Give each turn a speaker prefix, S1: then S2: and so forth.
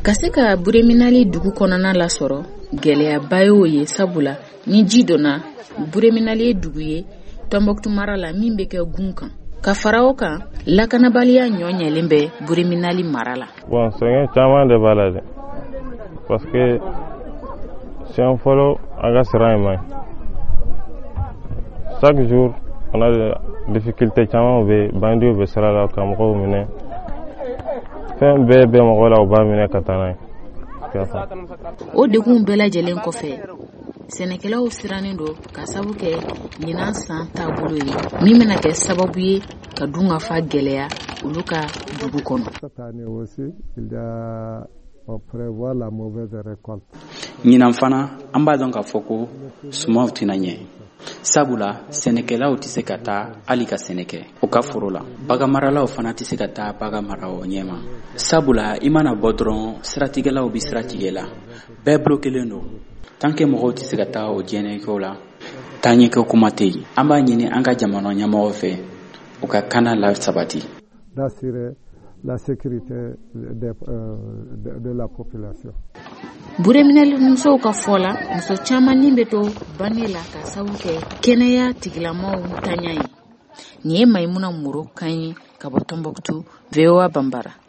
S1: Ka se ka Bureminali dugu kɔnɔna la sɔrɔ gɛlɛyaba y'o ye sabula ni ji donna Bureminali ye dugu ye Tombouctou mara la min bɛ kɛ gun kan ka fara o kan lakanabaliya ɲɔɲɛlen bɛ Bureminali mara la.
S2: Bon, sɛgɛn caman de b'a la dɛ parce que siɲɛ fɔlɔ an ka sira in man ɲi. Chaque jour on a des difficultés caman bɛ bandiw bɛ sira la ka mɔgɔw minɛ fɛn bɛɛ bɛ mɔgɔ la u b'a minɛ ka taa n'a ye.
S1: O degun bɛɛ lajɛlen kɔfɛ sɛnɛkɛlaw sirannen don ka sabu kɛ ɲinan san taabolo ye min bɛna kɛ sababu ye ka dun ka fa gɛlɛya olu ka dugu kɔnɔ.
S3: Ɲinan fana an b'a dɔn k'a fɔ ko sumaw tɛna ɲɛ sabula sɛnɛkɛlaw tɛ se ka taa hali ka sɛnɛ kɛ u ka foro la baganmaralaw fana tɛ se ka taa bagan mara o ɲɛma sabula i mana bɔ dɔrɔn siratigɛlaw bɛ siratigɛ la bɛɛ bloquelen don tant que mɔgɔw tɛ se ka taa o diɲɛnatigɛw la taaɲɛkɛ kuma tɛ yen an b'a ɲini an ka jamana ɲɛmɔgɔw fɛ u ka kana la sabati.
S4: La sécurité de la population.
S1: Bureminali musow ka fɔ la muso caman ni bɛ to bange la ka sabu kɛ kɛnɛya tigilamaw tanya ye. Nin ye Mayimuna Moro kan ye ka bɔ Tombouctou, VOA Bambara.